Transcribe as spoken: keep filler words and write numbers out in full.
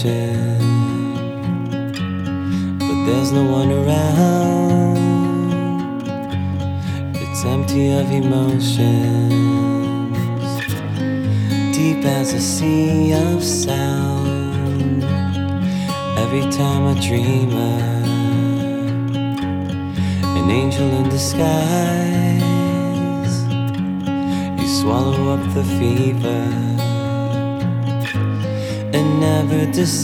but there's no one around. It's empty of emotions, deep as a sea of sound. Every time I dream of an angel in disguise, you swallow up the fever and never decide.